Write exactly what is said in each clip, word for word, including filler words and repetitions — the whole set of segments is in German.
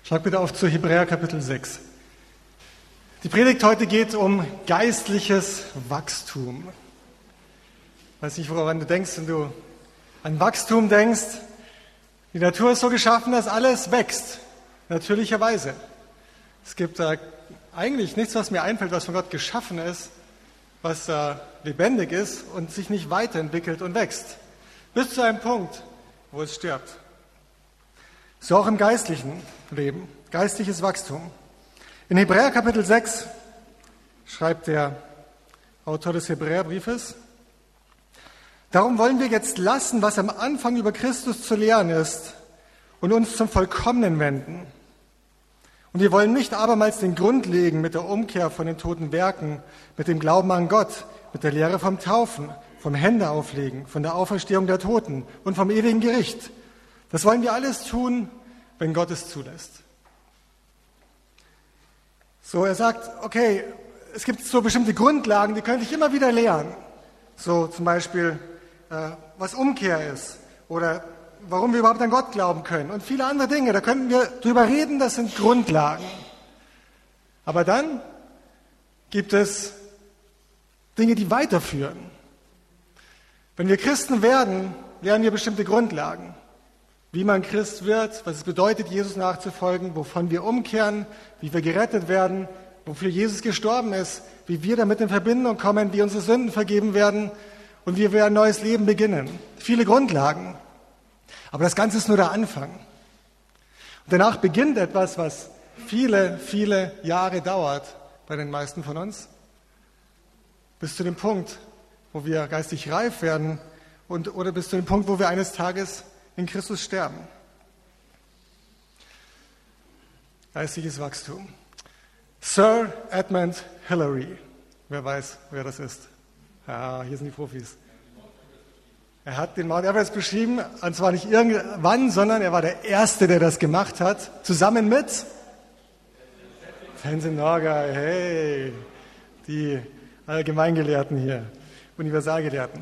Schlag bitte auf zu Hebräer Kapitel sechs. Die Predigt heute geht um geistliches Wachstum. Ich weiß nicht, woran du denkst, wenn du an Wachstum denkst. Die Natur ist so geschaffen, dass alles wächst, natürlicherweise. Es gibt äh, eigentlich nichts, was mir einfällt, was von Gott geschaffen ist, was äh, lebendig ist und sich nicht weiterentwickelt und wächst. Bis zu einem Punkt, wo es stirbt. So auch im geistlichen Leben, geistliches Wachstum. In Hebräer Kapitel sechs schreibt der Autor des Hebräerbriefes: Darum wollen wir jetzt lassen, was am Anfang über Christus zu lehren ist, und uns zum Vollkommenen wenden. Und wir wollen nicht abermals den Grund legen mit der Umkehr von den toten Werken, mit dem Glauben an Gott, mit der Lehre vom Taufen, vom Händeauflegen, von der Auferstehung der Toten und vom ewigen Gericht. Das wollen wir alles tun, wenn Gott es zulässt. So, er sagt, okay, es gibt so bestimmte Grundlagen, die könnte ich immer wieder lernen. So zum Beispiel, äh, was Umkehr ist oder warum wir überhaupt an Gott glauben können und viele andere Dinge. Da könnten wir drüber reden, das sind Grundlagen. Aber dann gibt es Dinge, die weiterführen. Wenn wir Christen werden, lernen wir bestimmte Grundlagen. Wie man Christ wird, was es bedeutet, Jesus nachzufolgen, wovon wir umkehren, wie wir gerettet werden, wofür Jesus gestorben ist, wie wir damit in Verbindung kommen, wie unsere Sünden vergeben werden und wie wir ein neues Leben beginnen. Viele Grundlagen. Aber das Ganze ist nur der Anfang. Und danach beginnt etwas, was viele, viele Jahre dauert bei den meisten von uns, bis zu dem Punkt, wo wir geistig reif werden und, oder bis zu dem Punkt, wo wir eines Tages in Christus sterben. Geistiges Wachstum. Sir Edmund Hillary. Wer weiß, wer das ist? Ja, hier sind die Profis. Er hat den Mount Everest beschrieben, und zwar nicht irgendwann, sondern er war der Erste, der das gemacht hat, zusammen mit Tenzin Norgay. Hey, die Allgemeingelehrten hier, Universalgelehrten.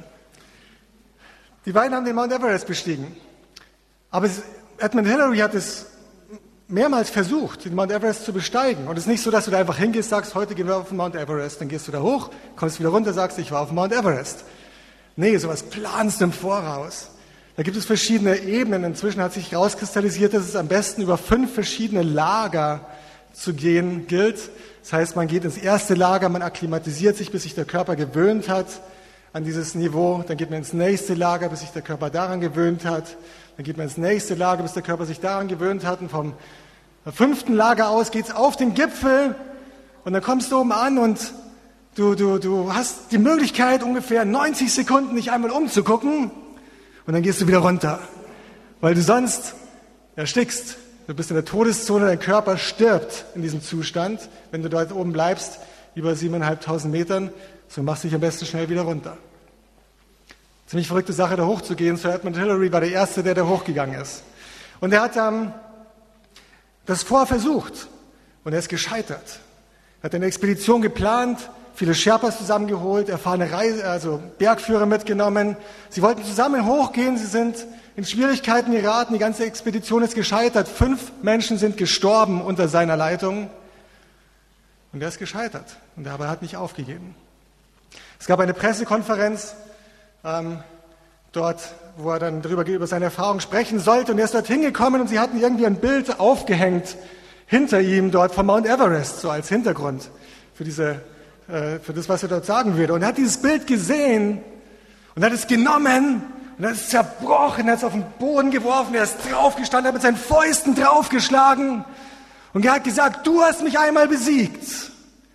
Die beiden haben den Mount Everest bestiegen. Aber Edmund Hillary hat es mehrmals versucht, den Mount Everest zu besteigen. Und es ist nicht so, dass du da einfach hingehst, sagst, heute gehen wir auf den Mount Everest, dann gehst du da hoch, kommst wieder runter, sagst, ich war auf dem Mount Everest. Nee, sowas planst du im Voraus. Da gibt es verschiedene Ebenen. Inzwischen hat sich herauskristallisiert, dass es am besten über fünf verschiedene Lager zu gehen gilt. Das heißt, man geht ins erste Lager, man akklimatisiert sich, bis sich der Körper gewöhnt hat an dieses Niveau. Dann geht man ins nächste Lager, bis sich der Körper daran gewöhnt hat. Dann geht man ins nächste Lager, bis der Körper sich daran gewöhnt hat. Und vom fünften Lager aus geht's auf den Gipfel. Und dann kommst du oben an und du, du, du hast die Möglichkeit, ungefähr neunzig Sekunden dich einmal umzugucken. Und dann gehst du wieder runter. Weil du sonst erstickst. Du bist in der Todeszone, dein Körper stirbt in diesem Zustand. Wenn du dort oben bleibst, über siebeneinhalbtausend Metern, so machst du dich am besten schnell wieder runter. Ziemlich verrückte Sache, da hochzugehen. Sir Edmund Hillary war der Erste, der da hochgegangen ist. Und er hat ähm, das vorher versucht und er ist gescheitert. Er hat eine Expedition geplant, viele Sherpas zusammengeholt, erfahrene Reise, also Bergführer mitgenommen. Sie wollten zusammen hochgehen, sie sind in Schwierigkeiten geraten, die ganze Expedition ist gescheitert. Fünf Menschen sind gestorben unter seiner Leitung und er ist gescheitert und er hat nicht aufgegeben. Es gab eine Pressekonferenz, Ähm, dort, wo er dann darüber über seine Erfahrung sprechen sollte. Und er ist dort hingekommen und sie hatten irgendwie ein Bild aufgehängt hinter ihm dort vom Mount Everest, so als Hintergrund für, diese, äh, für das, was er dort sagen würde. Und er hat dieses Bild gesehen und hat es genommen und hat es zerbrochen, hat es auf den Boden geworfen, er ist draufgestanden, hat mit seinen Fäusten draufgeschlagen und er hat gesagt, du hast mich einmal besiegt,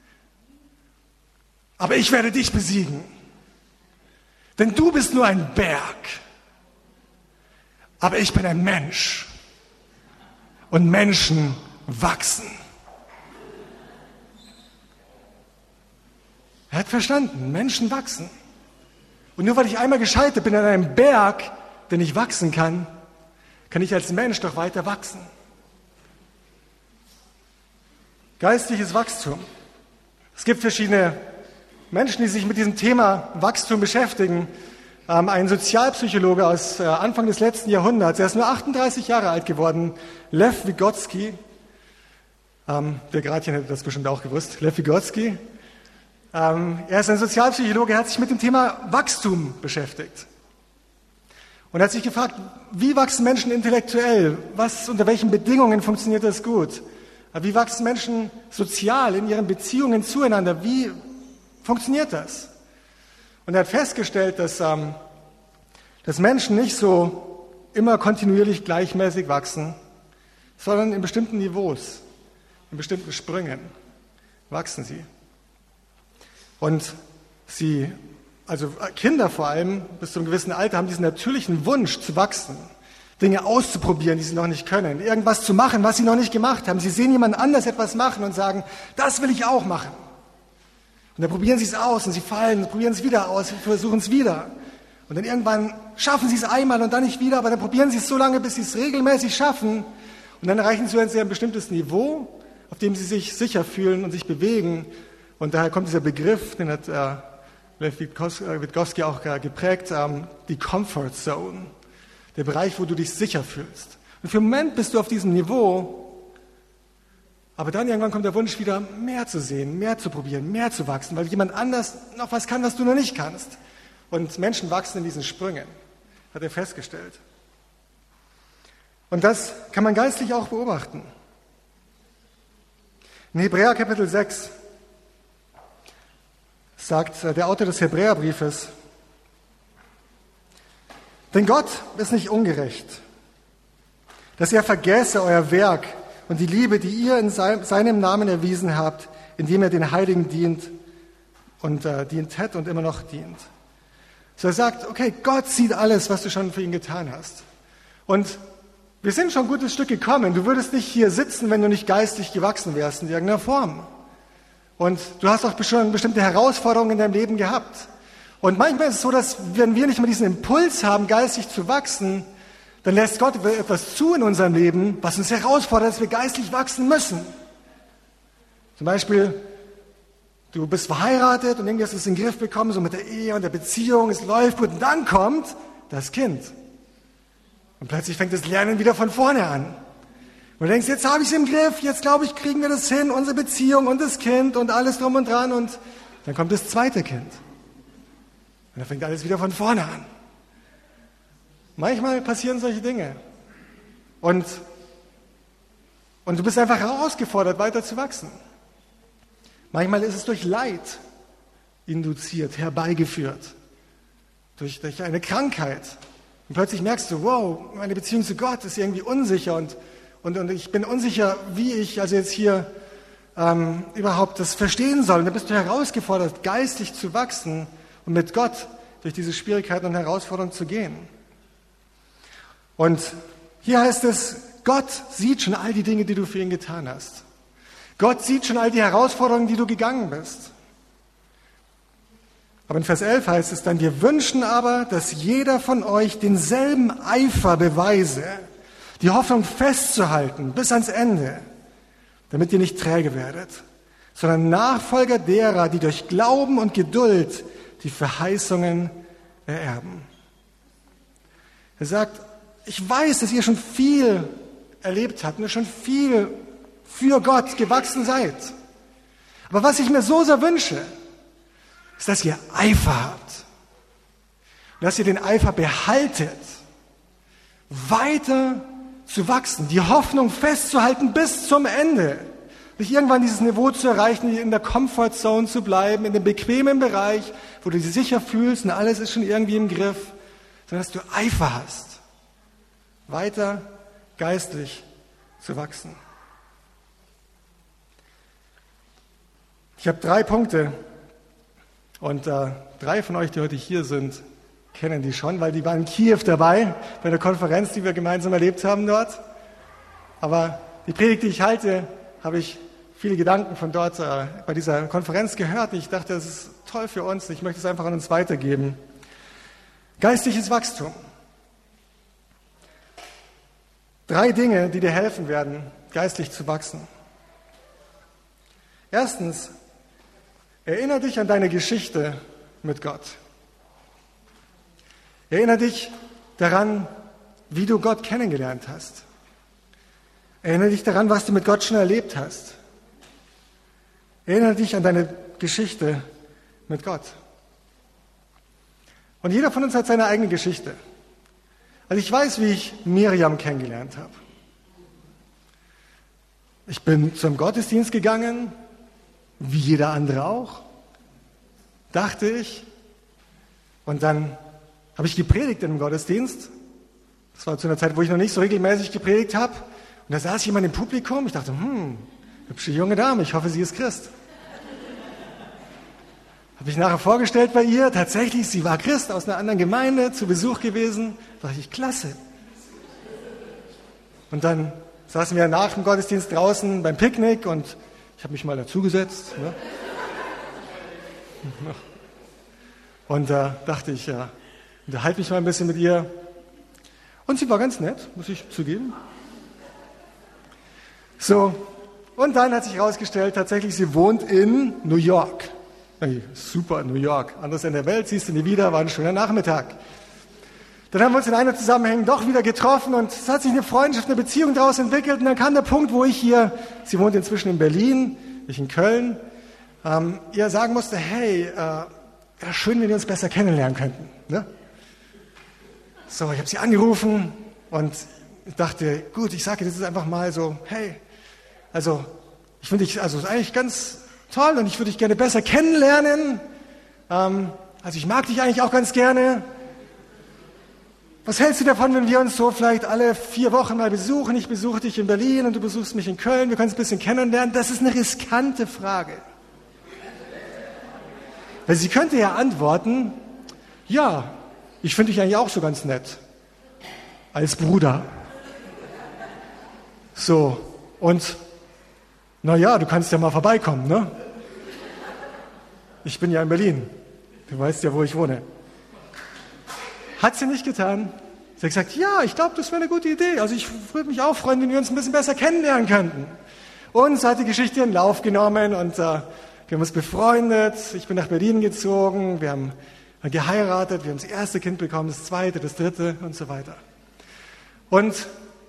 aber ich werde dich besiegen. Denn du bist nur ein Berg, aber ich bin ein Mensch und Menschen wachsen. Er hat verstanden, Menschen wachsen. Und nur weil ich einmal gescheitert bin an einem Berg, der nicht wachsen kann, kann ich als Mensch doch weiter wachsen. Geistliches Wachstum. Es gibt verschiedene Menschen, die sich mit diesem Thema Wachstum beschäftigen. Ähm, ein Sozialpsychologe aus äh, Anfang des letzten Jahrhunderts, er ist nur achtunddreißig Jahre alt geworden, Lev Vygotsky, Ähm, der Gradchen hätte das bestimmt auch gewusst. Lev Vygotsky. Ähm, er ist ein Sozialpsychologe, er hat sich mit dem Thema Wachstum beschäftigt. Und er hat sich gefragt, wie wachsen Menschen intellektuell? Was, unter welchen Bedingungen funktioniert das gut? Wie wachsen Menschen sozial in ihren Beziehungen zueinander? Wie funktioniert das? Und er hat festgestellt, dass, ähm, dass Menschen nicht so immer kontinuierlich gleichmäßig wachsen, sondern in bestimmten Niveaus, in bestimmten Sprüngen wachsen sie. Und sie, also Kinder vor allem, bis zu einem gewissen Alter, haben diesen natürlichen Wunsch zu wachsen, Dinge auszuprobieren, die sie noch nicht können, irgendwas zu machen, was sie noch nicht gemacht haben. Sie sehen jemand anders etwas machen und sagen, das will ich auch machen. Und dann probieren sie es aus und sie fallen, probieren es wieder aus, versuchen es wieder. Und dann irgendwann schaffen sie es einmal und dann nicht wieder, aber dann probieren sie es so lange, bis sie es regelmäßig schaffen. Und dann erreichen sie ein bestimmtes Niveau, auf dem sie sich sicher fühlen und sich bewegen. Und daher kommt dieser Begriff, den hat äh, Lev Vygotsky auch äh, geprägt, ähm, die Comfort Zone, der Bereich, wo du dich sicher fühlst. Und für einen Moment bist du auf diesem Niveau, aber dann irgendwann kommt der Wunsch wieder, mehr zu sehen, mehr zu probieren, mehr zu wachsen, weil jemand anders noch was kann, was du noch nicht kannst. Und Menschen wachsen in diesen Sprüngen, hat er festgestellt. Und das kann man geistlich auch beobachten. In Hebräer Kapitel sechs sagt der Autor des Hebräerbriefes, denn Gott ist nicht ungerecht, dass er vergesse euer Werk und die Liebe, die ihr in seinem Namen erwiesen habt, indem er den Heiligen dient und äh, dient hat und immer noch dient. So er sagt, okay, Gott sieht alles, was du schon für ihn getan hast. Und wir sind schon ein gutes Stück gekommen. Du würdest nicht hier sitzen, wenn du nicht geistlich gewachsen wärst in irgendeiner Form. Und du hast auch schon bestimmte Herausforderungen in deinem Leben gehabt. Und manchmal ist es so, dass wenn wir nicht mehr diesen Impuls haben, geistlich zu wachsen, dann lässt Gott etwas zu in unserem Leben, was uns herausfordert, dass wir geistlich wachsen müssen. Zum Beispiel, du bist verheiratet und irgendwie hast du es in den Griff bekommen, so mit der Ehe und der Beziehung, es läuft gut und dann kommt das Kind. Und plötzlich fängt das Lernen wieder von vorne an. Und du denkst, jetzt habe ich es im Griff, jetzt glaube ich, kriegen wir das hin, unsere Beziehung und das Kind und alles drum und dran. Und dann kommt das zweite Kind. Und dann fängt alles wieder von vorne an. Manchmal passieren solche Dinge. Und, und du bist einfach herausgefordert, weiter zu wachsen. Manchmal ist es durch Leid induziert, herbeigeführt. Durch, durch eine Krankheit. Und plötzlich merkst du, wow, meine Beziehung zu Gott ist irgendwie unsicher und, und, und ich bin unsicher, wie ich also jetzt hier ähm, überhaupt das verstehen soll. Und dann bist du herausgefordert, geistlich zu wachsen und mit Gott durch diese Schwierigkeiten und Herausforderungen zu gehen. Und hier heißt es, Gott sieht schon all die Dinge, die du für ihn getan hast. Gott sieht schon all die Herausforderungen, die du gegangen bist. Aber in Vers elf heißt es dann, wir wünschen aber, dass jeder von euch denselben Eifer beweise, die Hoffnung festzuhalten bis ans Ende, damit ihr nicht träge werdet, sondern Nachfolger derer, die durch Glauben und Geduld die Verheißungen ererben. Er sagt, ich weiß, dass ihr schon viel erlebt habt und schon viel für Gott gewachsen seid. Aber was ich mir so sehr wünsche, ist, dass ihr Eifer habt. Und dass ihr den Eifer behaltet, weiter zu wachsen, die Hoffnung festzuhalten bis zum Ende. Nicht irgendwann dieses Niveau zu erreichen, in der Comfort Zone zu bleiben, in dem bequemen Bereich, wo du dich sicher fühlst und alles ist schon irgendwie im Griff, sondern dass du Eifer hast, weiter geistlich zu wachsen. Ich habe drei Punkte und äh, drei von euch, die heute hier sind, kennen die schon, weil die waren in Kiew dabei, bei der Konferenz, die wir gemeinsam erlebt haben dort. Aber die Predigt, die ich halte, habe ich viele Gedanken von dort äh, bei dieser Konferenz gehört. Ich dachte, das ist toll für uns. Ich möchte es einfach an uns weitergeben. Geistliches Wachstum. Drei Dinge, die dir helfen werden, geistlich zu wachsen. Erstens, erinnere dich an deine Geschichte mit Gott. Erinnere dich daran, wie du Gott kennengelernt hast. Erinnere dich daran, was du mit Gott schon erlebt hast. Erinnere dich an deine Geschichte mit Gott. Und jeder von uns hat seine eigene Geschichte. Also ich weiß, wie ich Miriam kennengelernt habe. Ich bin zum Gottesdienst gegangen, wie jeder andere auch, dachte ich. Und dann habe ich gepredigt im Gottesdienst. Das war zu einer Zeit, wo ich noch nicht so regelmäßig gepredigt habe. Und da saß jemand im Publikum. Ich dachte, hm, hübsche junge Dame, ich hoffe, sie ist Christ. Habe ich nachher vorgestellt bei ihr. Tatsächlich, sie war Christ aus einer anderen Gemeinde, zu Besuch gewesen. Da dachte ich, klasse. Und dann saßen wir nach dem Gottesdienst draußen beim Picknick und ich habe mich mal dazugesetzt. Ne? Und da äh, dachte ich, ja, unterhalte mich mal ein bisschen mit ihr. Und sie war ganz nett, muss ich zugeben. So, und dann hat sich herausgestellt, tatsächlich, sie wohnt in New York. Hey, super, New York. Anderes Ende der Welt, siehst du nie wieder, war ein schöner Nachmittag. Dann haben wir uns in einem Zusammenhang doch wieder getroffen und es hat sich eine Freundschaft, eine Beziehung daraus entwickelt. Und dann kam der Punkt, wo ich hier, sie wohnt inzwischen in Berlin, ich in Köln, ähm, ihr sagen musste, hey, äh, ja, schön, wenn wir uns besser kennenlernen könnten. Ne? So, ich habe sie angerufen und ich dachte, gut, ich sage dir jetzt einfach mal so, hey, also ich finde dich, also ist eigentlich ganz toll und ich würde dich gerne besser kennenlernen. Ähm, also ich mag dich eigentlich auch ganz gerne. Was hältst du davon, wenn wir uns so vielleicht alle vier Wochen mal besuchen? Ich besuche dich in Berlin und du besuchst mich in Köln. Wir können uns ein bisschen kennenlernen. Das ist eine riskante Frage. Weil sie könnte ja antworten, ja, ich finde dich eigentlich auch so ganz nett. Als Bruder. So, und na ja, du kannst ja mal vorbeikommen, ne? Ich bin ja in Berlin. Du weißt ja, wo ich wohne. Hat sie nicht getan. Sie hat gesagt, ja, ich glaube, das wäre eine gute Idee. Also ich würde mich auch freuen, wenn wir uns ein bisschen besser kennenlernen könnten. Und so hat die Geschichte ihren Lauf genommen und äh, wir haben uns befreundet. Ich bin nach Berlin gezogen, wir haben geheiratet, wir haben das erste Kind bekommen, das zweite, das dritte und so weiter. Und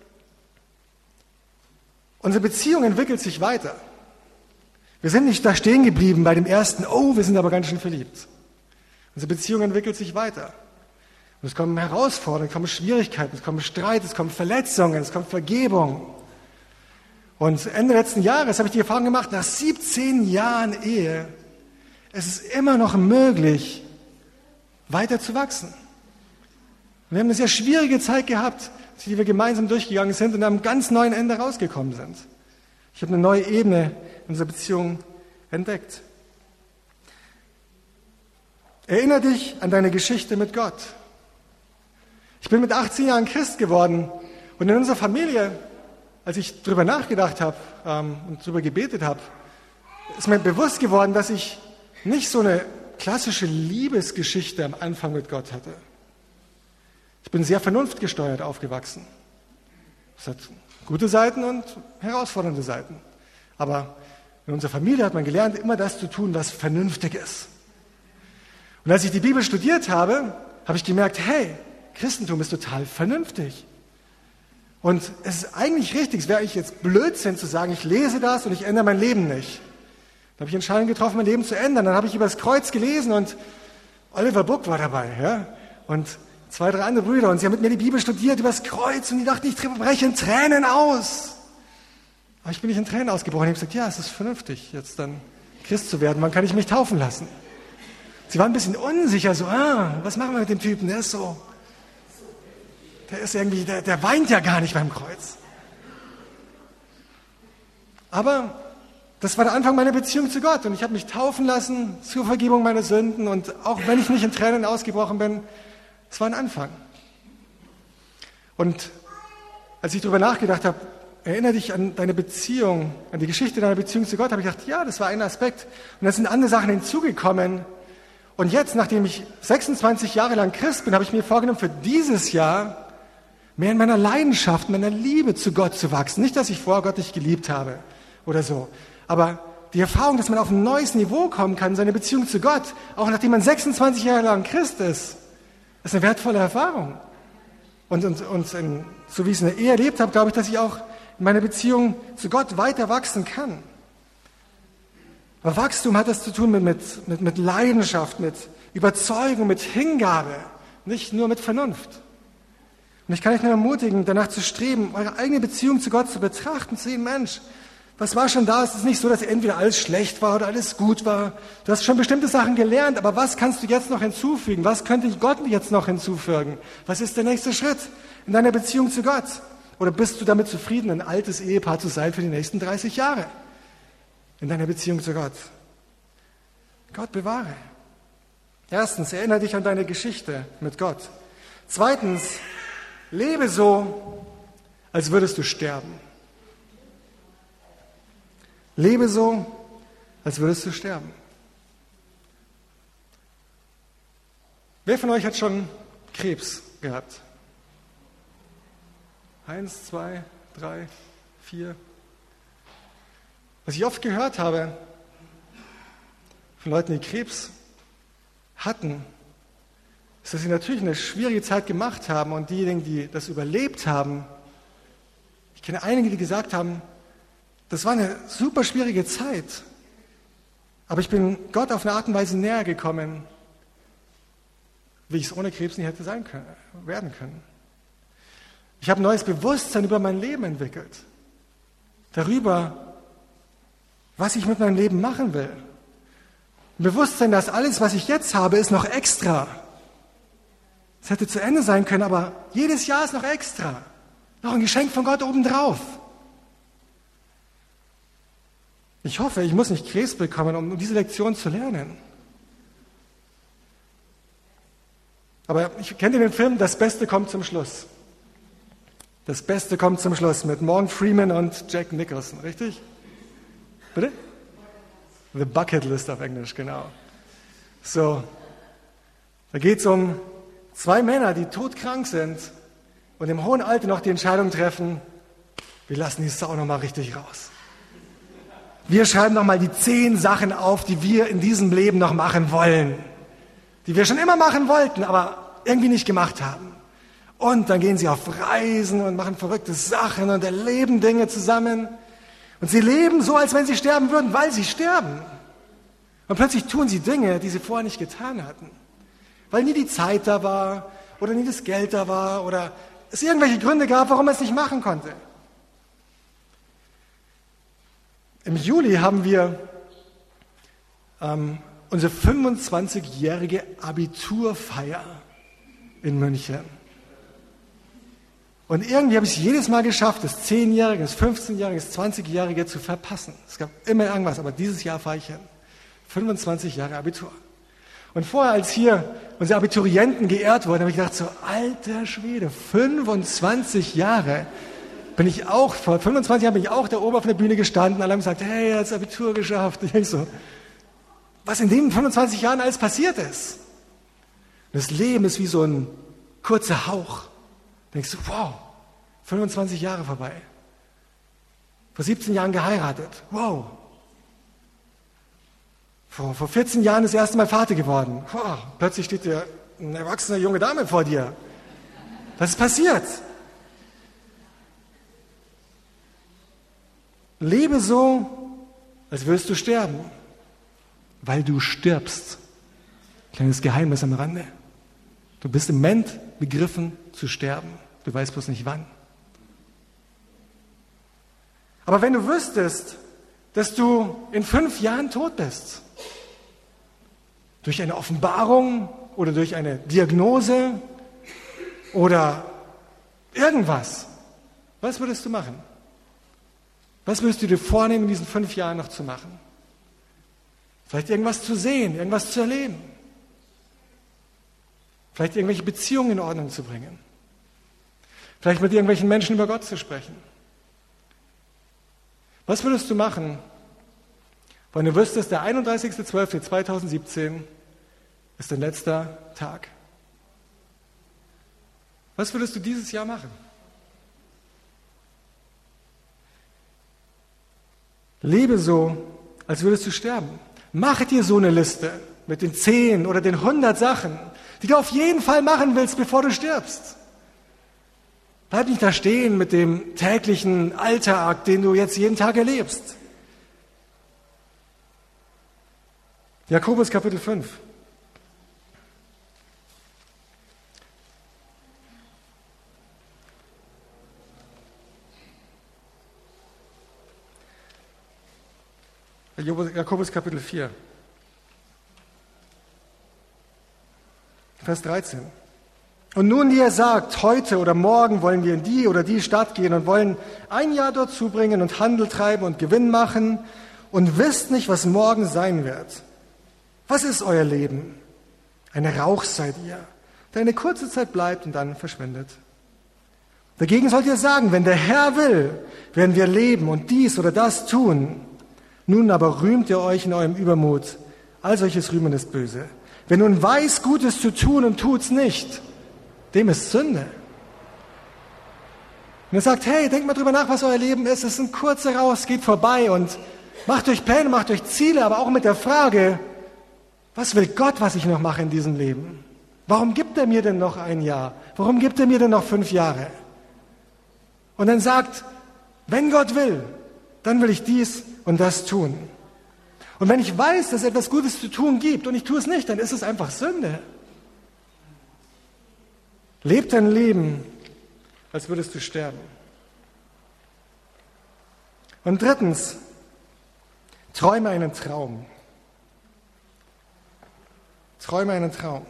unsere Beziehung entwickelt sich weiter. Wir sind nicht da stehen geblieben bei dem ersten, oh, wir sind aber ganz schön verliebt. Unsere Beziehung entwickelt sich weiter. Und es kommen Herausforderungen, es kommen Schwierigkeiten, es kommen Streit, es kommen Verletzungen, es kommt Vergebung. Und Ende letzten Jahres habe ich die Erfahrung gemacht, nach siebzehn Jahren Ehe, es ist immer noch möglich, weiter zu wachsen. Und wir haben eine sehr schwierige Zeit gehabt, die wir gemeinsam durchgegangen sind und an einem ganz neuen Ende rausgekommen sind. Ich habe eine neue Ebene in unserer Beziehung entdeckt. Erinnere dich an deine Geschichte mit Gott. Ich bin mit achtzehn Jahren Christ geworden und in unserer Familie, als ich darüber nachgedacht habe ähm, und darüber gebetet habe, ist mir bewusst geworden, dass ich nicht so eine klassische Liebesgeschichte am Anfang mit Gott hatte. Ich bin sehr vernunftgesteuert aufgewachsen. Das hat gute Seiten und herausfordernde Seiten. Aber in unserer Familie hat man gelernt, immer das zu tun, was vernünftig ist. Und als ich die Bibel studiert habe, habe ich gemerkt, hey, Christentum ist total vernünftig. Und es ist eigentlich richtig, es wäre eigentlich jetzt Blödsinn zu sagen, ich lese das und ich ändere mein Leben nicht. Da habe ich Entscheidungen getroffen, mein Leben zu ändern. Dann habe ich über das Kreuz gelesen und Oliver Buck war dabei, ja, und zwei, drei andere Brüder. Und sie haben mit mir die Bibel studiert über das Kreuz und die dachten, ich breche in Tränen aus. Aber ich bin nicht in Tränen ausgebrochen. Ich habe gesagt, ja, es ist vernünftig, jetzt dann Christ zu werden. Wann kann ich mich taufen lassen? Sie waren ein bisschen unsicher, so, ah, was machen wir mit dem Typen? Der ist so, der ist irgendwie, der, der weint ja gar nicht beim Kreuz. Aber das war der Anfang meiner Beziehung zu Gott und ich habe mich taufen lassen zur Vergebung meiner Sünden und auch wenn ich nicht in Tränen ausgebrochen bin, es war ein Anfang. Und als ich darüber nachgedacht habe, erinnere dich an deine Beziehung, an die Geschichte deiner Beziehung zu Gott, habe ich gedacht, ja, das war ein Aspekt. Und da sind andere Sachen hinzugekommen. Und jetzt, nachdem ich sechsundzwanzig Jahre lang Christ bin, habe ich mir vorgenommen, für dieses Jahr mehr in meiner Leidenschaft, meiner Liebe zu Gott zu wachsen. Nicht, dass ich vorher Gott nicht geliebt habe oder so, aber die Erfahrung, dass man auf ein neues Niveau kommen kann, seine Beziehung zu Gott, auch nachdem man sechsundzwanzig Jahre lang Christ ist, ist eine wertvolle Erfahrung. Und, und, und in, so wie ich es in der Ehe erlebt habe, glaube ich, dass ich auch in meiner Beziehung zu Gott weiter wachsen kann. Aber Wachstum hat das zu tun mit, mit, mit, mit Leidenschaft, mit Überzeugung, mit Hingabe, nicht nur mit Vernunft. Und ich kann euch nur ermutigen, danach zu streben, eure eigene Beziehung zu Gott zu betrachten, zu sehen, Mensch, was war schon da? Es ist nicht so, dass entweder alles schlecht war oder alles gut war. Du hast schon bestimmte Sachen gelernt, aber was kannst du jetzt noch hinzufügen? Was könnte Gott jetzt noch hinzufügen? Was ist der nächste Schritt in deiner Beziehung zu Gott? Oder bist du damit zufrieden, ein altes Ehepaar zu sein für die nächsten dreißig Jahre in deiner Beziehung zu Gott? Gott bewahre. Erstens, erinnere dich an deine Geschichte mit Gott. Zweitens, lebe so, als würdest du sterben. Lebe so, als würdest du sterben. Wer von euch hat schon Krebs gehabt? Eins, zwei, drei, vier. Was ich oft gehört habe von Leuten, die Krebs hatten, ist, dass sie natürlich eine schwierige Zeit gemacht haben und diejenigen, die das überlebt haben, ich kenne einige, die gesagt haben, das war eine super schwierige Zeit, aber ich bin Gott auf eine Art und Weise näher gekommen, wie ich es ohne Krebs nicht hätte sein können, werden können. Ich habe ein neues Bewusstsein über mein Leben entwickelt, darüber, was ich mit meinem Leben machen will. Ein Bewusstsein, dass alles, was ich jetzt habe, ist noch extra. Es hätte zu Ende sein können, aber jedes Jahr ist noch extra. Noch ein Geschenk von Gott obendrauf. Ich hoffe, ich muss nicht Krebs bekommen, um diese Lektion zu lernen. Aber ich kenne den Film Das Beste kommt zum Schluss. Das Beste kommt zum Schluss mit Morgan Freeman und Jack Nicholson, richtig? Bitte? The Bucket List auf Englisch, genau. So, da geht es um zwei Männer, die todkrank sind und im hohen Alter noch die Entscheidung treffen, wir lassen die Sau noch mal richtig raus. Wir schreiben noch mal die zehn Sachen auf, die wir in diesem Leben noch machen wollen. Die wir schon immer machen wollten, aber irgendwie nicht gemacht haben. Und dann gehen sie auf Reisen und machen verrückte Sachen und erleben Dinge zusammen. Und sie leben so, als wenn sie sterben würden, weil sie sterben. Und plötzlich tun sie Dinge, die sie vorher nicht getan hatten. Weil nie die Zeit da war oder nie das Geld da war oder es irgendwelche Gründe gab, warum er es nicht machen konnte. Im Juli haben wir ähm, unsere fünfundzwanzigjährige Abiturfeier in München. Und irgendwie habe ich es jedes Mal geschafft, das zehnjährige, das fünfzehnjährige, das zwanzigjährige zu verpassen. Es gab immer irgendwas, aber dieses Jahr fahre ich hin. fünfundzwanzig Jahre Abitur. Und vorher, als hier unsere Abiturienten geehrt wurden, habe ich gedacht, so alter Schwede, fünfundzwanzig Jahre bin ich auch, vor fünfundzwanzig Jahren bin ich auch da oben auf der Bühne gestanden, alle haben gesagt, hey, er hat das Abitur geschafft. Ich denke so, was in den fünfundzwanzig Jahren alles passiert ist. Und das Leben ist wie so ein kurzer Hauch. Da denkst du, wow, fünfundzwanzig Jahre vorbei. Vor siebzehn Jahren geheiratet, wow. Vor, vor vierzehn Jahren das erste Mal Vater geworden. Wow, plötzlich steht dir eine erwachsene junge Dame vor dir. Was ist passiert? Lebe so, als würdest du sterben, weil du stirbst. Kleines Geheimnis am Rande. Du bist im Moment begriffen zu sterben. Du weißt bloß nicht wann. Aber wenn du wüsstest, dass du in fünf Jahren tot bist, durch eine Offenbarung oder durch eine Diagnose oder irgendwas, was würdest du machen? Was würdest du dir vornehmen, in diesen fünf Jahren noch zu machen? Vielleicht irgendwas zu sehen, irgendwas zu erleben. Vielleicht irgendwelche Beziehungen in Ordnung zu bringen. Vielleicht mit irgendwelchen Menschen über Gott zu sprechen. Was würdest du machen, wenn du wüsstest, der einunddreißigster zwölfter zweitausendsiebzehn ist dein letzter Tag? Was würdest du dieses Jahr machen? Lebe so, als würdest du sterben. Mach dir so eine Liste mit den zehn oder den hundert Sachen, die du auf jeden Fall machen willst, bevor du stirbst. Bleib nicht da stehen mit dem täglichen Alltag, den du jetzt jeden Tag erlebst. Jakobus Kapitel fünf. Jakobus Kapitel vier. Vers dreizehn. Und nun, die ihr sagt, heute oder morgen wollen wir in die oder die Stadt gehen und wollen ein Jahr dort zubringen und Handel treiben und Gewinn machen und wisst nicht, was morgen sein wird. Was ist euer Leben? Ein Rauch seid ihr, der eine kurze Zeit bleibt und dann verschwindet. Dagegen sollt ihr sagen, wenn der Herr will, werden wir leben und dies oder das tun. Nun aber rühmt ihr euch in eurem Übermut. All solches Rühmen ist böse. Wer nun weiß, Gutes zu tun und tut's nicht, dem ist Sünde. Und er sagt, hey, denkt mal drüber nach, was euer Leben ist. Es ist ein kurzer Raus, geht vorbei und macht euch Pläne, macht euch Ziele, aber auch mit der Frage, was will Gott, was ich noch mache in diesem Leben? Warum gibt er mir denn noch ein Jahr? Warum gibt er mir denn noch fünf Jahre? Und dann sagt, wenn Gott will, dann will ich dies und das tun. Und wenn ich weiß, dass es etwas Gutes zu tun gibt und ich tue es nicht, dann ist es einfach Sünde. Leb dein Leben, als würdest du sterben. Und drittens, träume einen Traum. Träume einen Traum.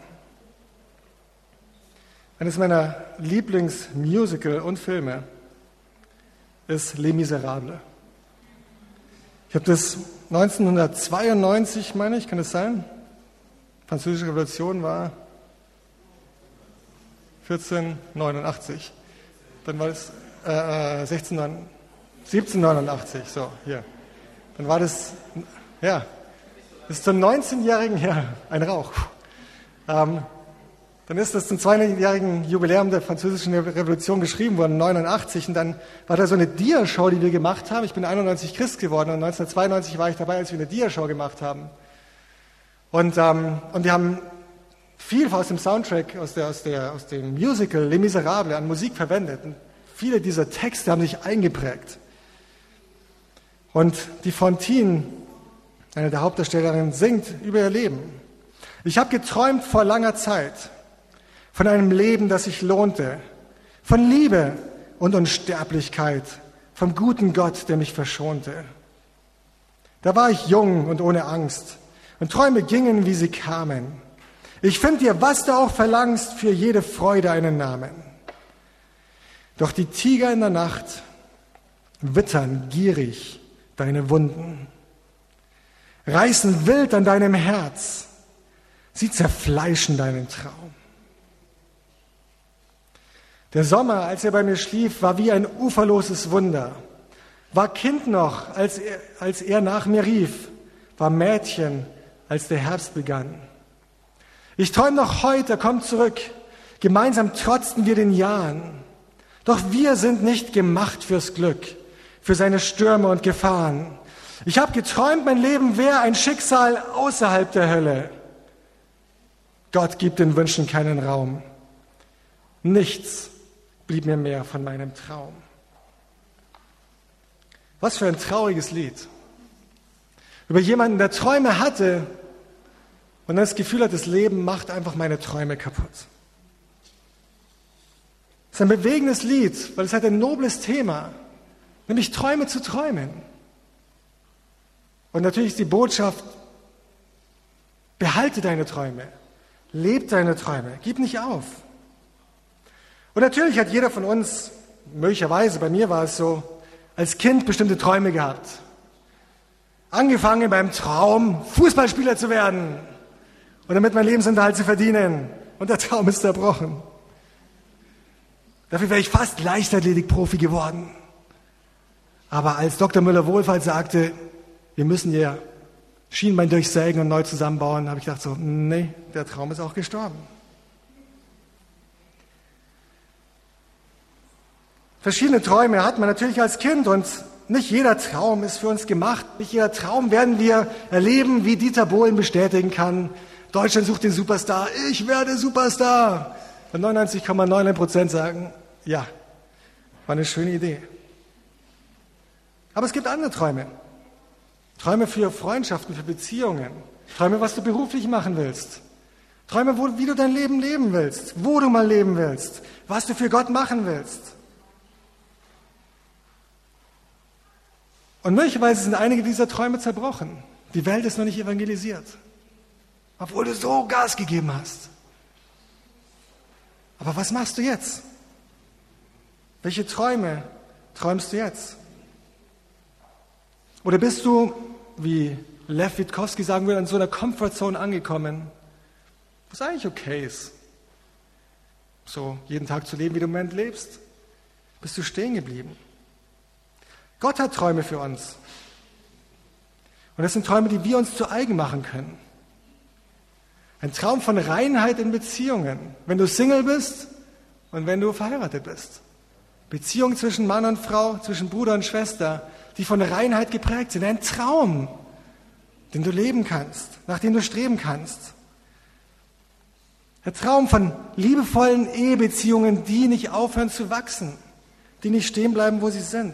Eines meiner Lieblingsmusical und Filme ist Les Miserables. Ich habe das neunzehnhundertzweiundneunzig, meine ich, kann das sein? Die Französische Revolution war vierzehnhundertneunundachtzig. Dann war es äh, siebzehnhundertneunundachtzig, so, hier. Dann war das, ja, das ist zum neunzehnjährigen, ja, ein Rauch. Ähm, dann ist das zum zweihundertjährigen Jubiläum der Französischen Revolution geschrieben worden, neunundachtzig. Und dann war da so eine Diashow, die wir gemacht haben. Ich bin einundneunzig Christ geworden und neunzehnhundertzweiundneunzig war ich dabei, als wir eine Diashow gemacht haben. Und, ähm, und wir haben viel aus dem Soundtrack, aus, der, aus, der, aus dem Musical Les Miserables an Musik verwendet. Und viele dieser Texte haben sich eingeprägt. Und die Fontaine, eine der Hauptdarstellerinnen, singt über ihr Leben. Ich habe geträumt vor langer Zeit von einem Leben, das sich lohnte, von Liebe und Unsterblichkeit, vom guten Gott, der mich verschonte. Da war ich jung und ohne Angst und Träume gingen, wie sie kamen. Ich find dir, was du auch verlangst, für jede Freude einen Namen. Doch die Tiger in der Nacht wittern gierig deine Wunden, reißen wild an deinem Herz, sie zerfleischen deinen Traum. Der Sommer, als er bei mir schlief, war wie ein uferloses Wunder. War Kind noch, als er, als er nach mir rief, war Mädchen, als der Herbst begann. Ich träume noch heute, er kommt zurück, gemeinsam trotzten wir den Jahren. Doch wir sind nicht gemacht fürs Glück, für seine Stürme und Gefahren. Ich habe geträumt, mein Leben wäre ein Schicksal außerhalb der Hölle. Gott gibt den Wünschen keinen Raum. Nichts blieb mir mehr von meinem Traum. Was für ein trauriges Lied. Über jemanden, der Träume hatte und das Gefühl hat, das Leben macht einfach meine Träume kaputt. Es ist ein bewegendes Lied, weil es hat ein nobles Thema, nämlich Träume zu träumen. Und natürlich ist die Botschaft, behalte deine Träume, leb deine Träume, gib nicht auf. Und natürlich hat jeder von uns, möglicherweise, bei mir war es so, als Kind bestimmte Träume gehabt. Angefangen beim Traum, Fußballspieler zu werden und damit meinen Lebensunterhalt zu verdienen. Und der Traum ist zerbrochen. Dafür wäre ich fast Leichtathletik-Profi geworden. Aber als Doktor Müller-Wohlfahrt sagte, wir müssen hier Schienbein durchsägen und neu zusammenbauen, habe ich gedacht so, nee, der Traum ist auch gestorben. Verschiedene Träume hat man natürlich als Kind und nicht jeder Traum ist für uns gemacht. Nicht jeder Traum werden wir erleben, wie Dieter Bohlen bestätigen kann. Deutschland sucht den Superstar, ich werde Superstar. Und neunundneunzig Komma neun Prozent sagen, ja, war eine schöne Idee. Aber es gibt andere Träume. Träume für Freundschaften, für Beziehungen. Träume, was du beruflich machen willst. Träume, wo, wie du dein Leben leben willst, wo du mal leben willst, was du für Gott machen willst. Und möglicherweise sind einige dieser Träume zerbrochen. Die Welt ist noch nicht evangelisiert, obwohl du so Gas gegeben hast. Aber was machst du jetzt? Welche Träume träumst du jetzt? Oder bist du, wie Lev Witkowski sagen würde, in so einer Comfortzone angekommen, was eigentlich okay ist? So jeden Tag zu leben, wie du im Moment lebst? Bist du stehen geblieben? Gott hat Träume für uns. Und das sind Träume, die wir uns zu eigen machen können. Ein Traum von Reinheit in Beziehungen, wenn du Single bist und wenn du verheiratet bist. Beziehungen zwischen Mann und Frau, zwischen Bruder und Schwester, die von Reinheit geprägt sind. Ein Traum, den du leben kannst, nach dem du streben kannst. Der Traum von liebevollen Ehebeziehungen, die nicht aufhören zu wachsen, die nicht stehen bleiben, wo sie sind.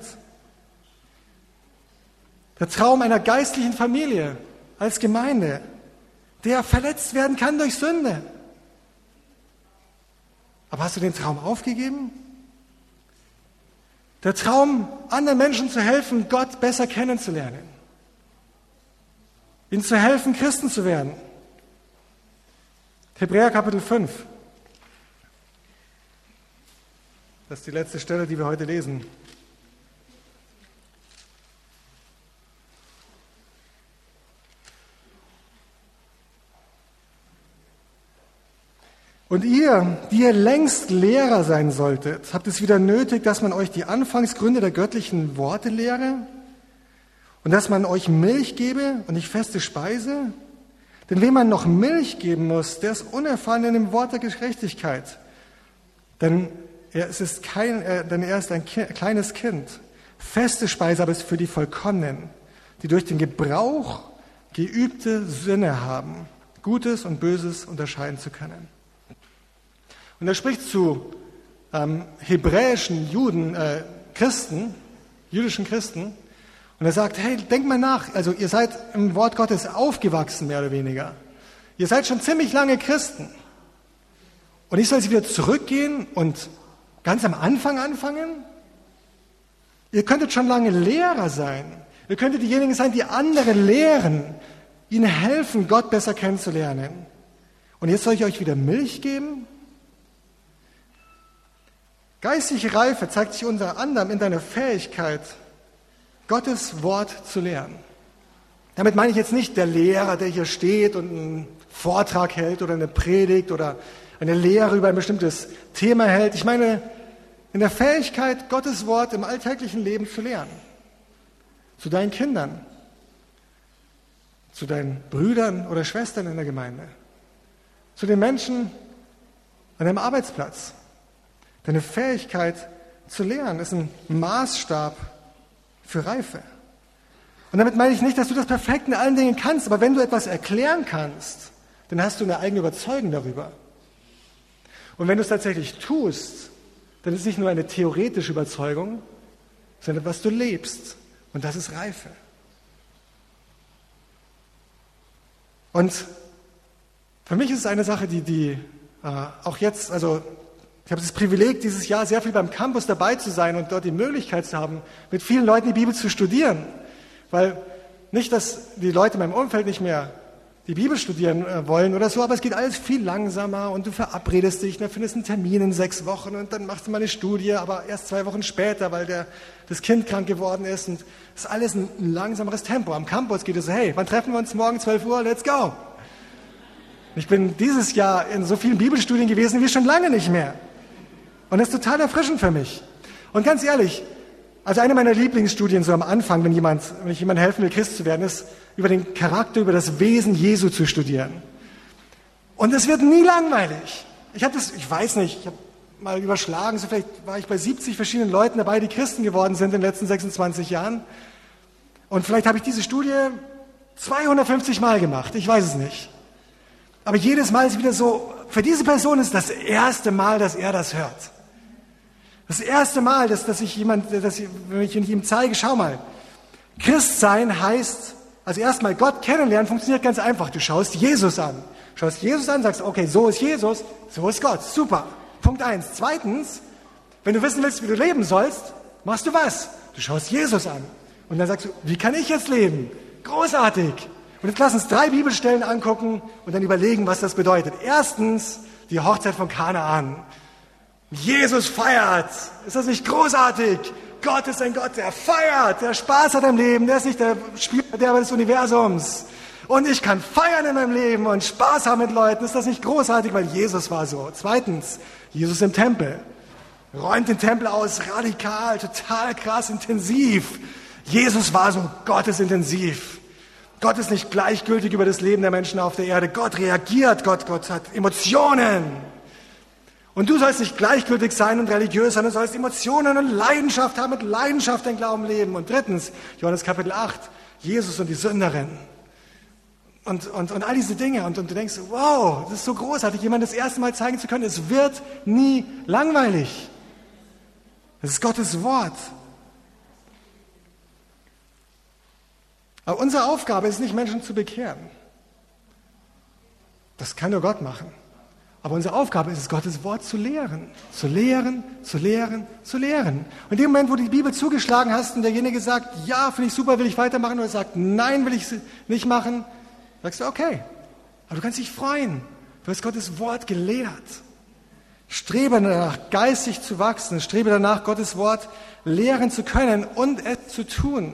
Der Traum einer geistlichen Familie als Gemeinde, der verletzt werden kann durch Sünde. Aber hast du den Traum aufgegeben? Der Traum, anderen Menschen zu helfen, Gott besser kennenzulernen. Ihnen zu helfen, Christen zu werden. Hebräer Kapitel fünf. Das ist die letzte Stelle, die wir heute lesen. Und ihr, die ihr längst Lehrer sein solltet, habt es wieder nötig, dass man euch die Anfangsgründe der göttlichen Worte lehre und dass man euch Milch gebe und nicht feste Speise? Denn wem man noch Milch geben muss, der ist unerfahren in dem Wort der Gerechtigkeit. Denn er, es ist kein, äh, denn er ist ein Ki- kleines Kind. Feste Speise aber ist für die Vollkommenen, die durch den Gebrauch geübte Sinne haben, Gutes und Böses unterscheiden zu können. Und er spricht zu ähm, hebräischen Juden, äh, Christen, jüdischen Christen, und er sagt, hey, denkt mal nach, also ihr seid im Wort Gottes aufgewachsen, mehr oder weniger. Ihr seid schon ziemlich lange Christen. Und ich soll jetzt wieder zurückgehen und ganz am Anfang anfangen? Ihr könntet schon lange Lehrer sein. Ihr könntet diejenigen sein, die andere lehren, ihnen helfen, Gott besser kennenzulernen. Und jetzt soll ich euch wieder Milch geben? Geistliche Reife zeigt sich unter anderem in deiner Fähigkeit, Gottes Wort zu lehren. Damit meine ich jetzt nicht der Lehrer, der hier steht und einen Vortrag hält oder eine Predigt oder eine Lehre über ein bestimmtes Thema hält. Ich meine in der Fähigkeit, Gottes Wort im alltäglichen Leben zu lehren. Zu deinen Kindern, zu deinen Brüdern oder Schwestern in der Gemeinde, zu den Menschen an deinem Arbeitsplatz. Deine Fähigkeit zu lehren ist ein Maßstab für Reife. Und damit meine ich nicht, dass du das perfekt in allen Dingen kannst, aber wenn du etwas erklären kannst, dann hast du eine eigene Überzeugung darüber. Und wenn du es tatsächlich tust, dann ist es nicht nur eine theoretische Überzeugung, sondern was du lebst. Und das ist Reife. Und für mich ist es eine Sache, die, die äh, auch jetzt, also ich habe das Privileg, dieses Jahr sehr viel beim Campus dabei zu sein und dort die Möglichkeit zu haben, mit vielen Leuten die Bibel zu studieren. Weil nicht, dass die Leute in meinem Umfeld nicht mehr die Bibel studieren wollen oder so, aber es geht alles viel langsamer und du verabredest dich, dann findest einen Termin in sechs Wochen und dann machst du mal eine Studie, aber erst zwei Wochen später, weil der, das Kind krank geworden ist. Und das ist alles ein, ein langsameres Tempo. Am Campus geht es so, hey, wann treffen wir uns morgen, zwölf Uhr, let's go. Ich bin dieses Jahr in so vielen Bibelstudien gewesen wie schon lange nicht mehr. Und das ist total erfrischend für mich. Und ganz ehrlich, also eine meiner Lieblingsstudien so am Anfang, wenn jemand, wenn ich jemandem helfen will, Christ zu werden, ist, über den Charakter, über das Wesen Jesu zu studieren. Und es wird nie langweilig. Ich habe das, ich weiß nicht, ich habe mal überschlagen, so vielleicht war ich bei siebzig verschiedenen Leuten dabei, die Christen geworden sind in den letzten sechsundzwanzig Jahren. Und vielleicht habe ich diese Studie zweihundertfünfzig Mal gemacht, ich weiß es nicht. Aber jedes Mal ist wieder so, für diese Person ist das erste Mal, dass er das hört. Das erste Mal, dass, dass ich jemand, dass ich, wenn ich ihm zeige, schau mal, Christsein heißt Also erstmal Gott kennenlernen funktioniert ganz einfach. Du schaust Jesus an. Du schaust Jesus an, sagst, okay, so ist Jesus, so ist Gott. Super. Punkt eins. Zweitens, wenn du wissen willst, wie du leben sollst, machst du was? Du schaust Jesus an. Und dann sagst du, wie kann ich jetzt leben? Großartig. Und jetzt lass uns drei Bibelstellen angucken und dann überlegen, was das bedeutet. Erstens, die Hochzeit von Kanaan. Jesus feiert. Ist das nicht großartig? Gott ist ein Gott, der feiert, der Spaß hat im Leben, der ist nicht der Spielverderber des Universums. Und ich kann feiern in meinem Leben und Spaß haben mit Leuten. Ist das nicht großartig? Weil Jesus war so. Zweitens, Jesus im Tempel. Räumt den Tempel aus, radikal, total krass, intensiv. Jesus war so, Gott ist intensiv. Gott ist nicht gleichgültig über das Leben der Menschen auf der Erde. Gott reagiert, Gott, Gott hat Emotionen. Und du sollst nicht gleichgültig sein und religiös, sondern du sollst Emotionen und Leidenschaft haben, mit Leidenschaft dein Glauben leben. Und drittens, Johannes Kapitel acht, Jesus und die Sünderin. Und, und, und all diese Dinge. Und, und du denkst, wow, das ist so großartig, jemandem das erste Mal zeigen zu können, es wird nie langweilig. Das ist Gottes Wort. Aber unsere Aufgabe ist nicht, Menschen zu bekehren. Das kann nur Gott machen. Aber unsere Aufgabe ist es, Gottes Wort zu lehren. Zu lehren, zu lehren, zu lehren. Und in dem Moment, wo du die Bibel zugeschlagen hast und derjenige sagt, ja, finde ich super, will ich weitermachen, oder sagt, nein, will ich nicht machen, sagst du, okay. Aber du kannst dich freuen. Du hast Gottes Wort gelehrt. Strebe danach, geistig zu wachsen. Strebe danach, Gottes Wort lehren zu können und es zu tun.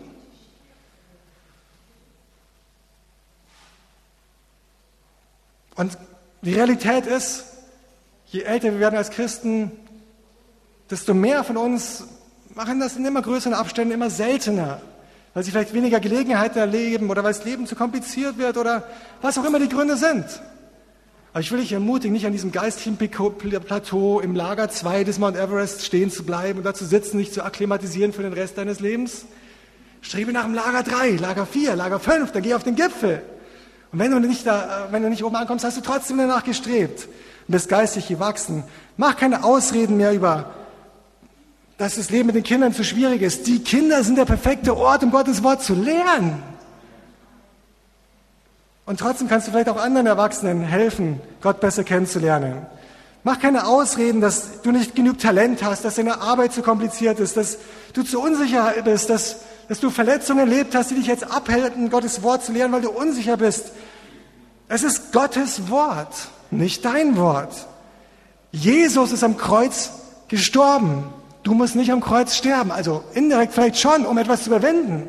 Und die Realität ist, je älter wir werden als Christen, desto mehr von uns machen das in immer größeren Abständen, immer seltener, weil sie vielleicht weniger Gelegenheiten erleben oder weil das Leben zu kompliziert wird oder was auch immer die Gründe sind. Aber ich will dich ermutigen, nicht an diesem geistigen Plateau im Lager zwei des Mount Everest stehen zu bleiben und da zu sitzen, dich zu akklimatisieren für den Rest deines Lebens. Strebe nach dem Lager drei, Lager vier, Lager fünf, dann geh auf den Gipfel. Und wenn du nicht da, wenn du nicht oben ankommst, hast du trotzdem danach gestrebt und bist geistig gewachsen. Mach keine Ausreden mehr über, dass das Leben mit den Kindern zu schwierig ist. Die Kinder sind der perfekte Ort, um Gottes Wort zu lernen. Und trotzdem kannst du vielleicht auch anderen Erwachsenen helfen, Gott besser kennenzulernen. Mach keine Ausreden, dass du nicht genug Talent hast, dass deine Arbeit zu kompliziert ist, dass du zu unsicher bist, dass, dass du Verletzungen erlebt hast, die dich jetzt abhalten, Gottes Wort zu lernen, weil du unsicher bist. Es ist Gottes Wort, nicht dein Wort. Jesus ist am Kreuz gestorben. Du musst nicht am Kreuz sterben, also indirekt vielleicht schon, um etwas zu überwinden.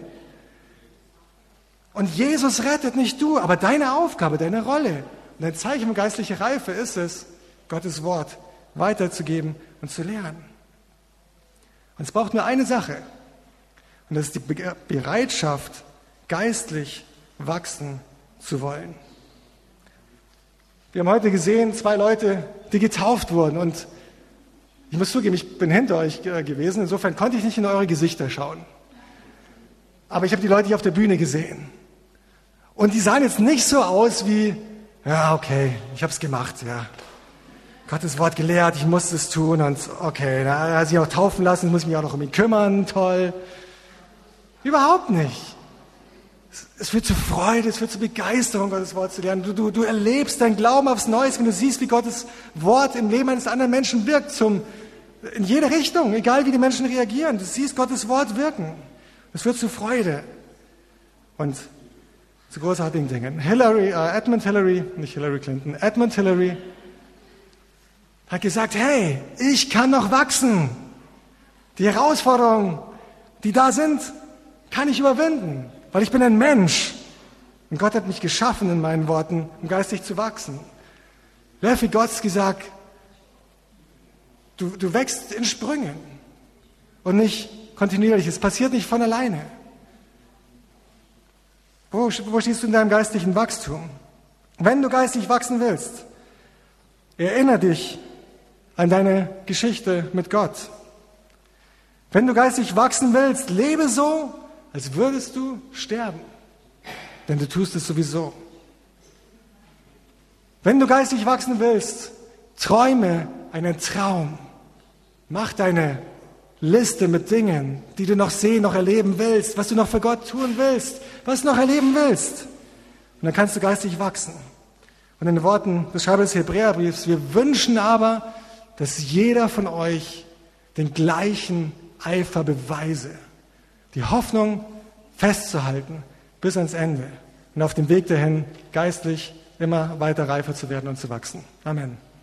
Und Jesus rettet nicht du, aber deine Aufgabe, deine Rolle. Und ein Zeichen von geistlicher Reife ist es, Gottes Wort weiterzugeben und zu lernen. Und es braucht nur eine Sache. Und das ist die Bereitschaft, geistlich wachsen zu wollen. Wir haben heute gesehen, zwei Leute, die getauft wurden. Und ich muss zugeben, ich bin hinter euch gewesen. Insofern konnte ich nicht in eure Gesichter schauen. Aber ich habe die Leute hier auf der Bühne gesehen. Und die sahen jetzt nicht so aus wie, ja, okay, ich habe es gemacht, ja. Gottes Wort gelehrt, ich musste es tun und okay, na, er hat sich auch taufen lassen, muss mich auch noch um ihn kümmern, toll. Überhaupt nicht. Es führt zu Freude, es führt zu Begeisterung, Gottes Wort zu lernen. Du, du, du erlebst dein Glauben aufs Neues, wenn du siehst, wie Gottes Wort im Leben eines anderen Menschen wirkt, zum, in jede Richtung, egal wie die Menschen reagieren. Du siehst Gottes Wort wirken. Es führt zu Freude und zu großartigen Dingen. Hillary, äh, Edmund Hillary, nicht Hillary Clinton, Edmund Hillary hat gesagt, hey, ich kann noch wachsen. Die Herausforderungen, die da sind, kann ich überwinden, weil ich bin ein Mensch. Und Gott hat mich geschaffen, in meinen Worten, um geistig zu wachsen. Lev Vygotsky sagt, du, du wächst in Sprüngen und nicht kontinuierlich. Es passiert nicht von alleine. Wo, wo stehst du in deinem geistlichen Wachstum? Wenn du geistig wachsen willst, erinnere dich an deine Geschichte mit Gott. Wenn du geistig wachsen willst, lebe so, als würdest du sterben. Denn du tust es sowieso. Wenn du geistig wachsen willst, träume einen Traum. Mach deine Liste mit Dingen, die du noch sehen, noch erleben willst, was du noch für Gott tun willst. was du noch erleben willst. Und dann kannst du geistig wachsen. Und in den Worten des Schreibers des Hebräerbriefs, wir wünschen aber, dass jeder von euch den gleichen Eifer beweise, die Hoffnung festzuhalten bis ans Ende und auf dem Weg dahin geistlich immer weiter reifer zu werden und zu wachsen. Amen.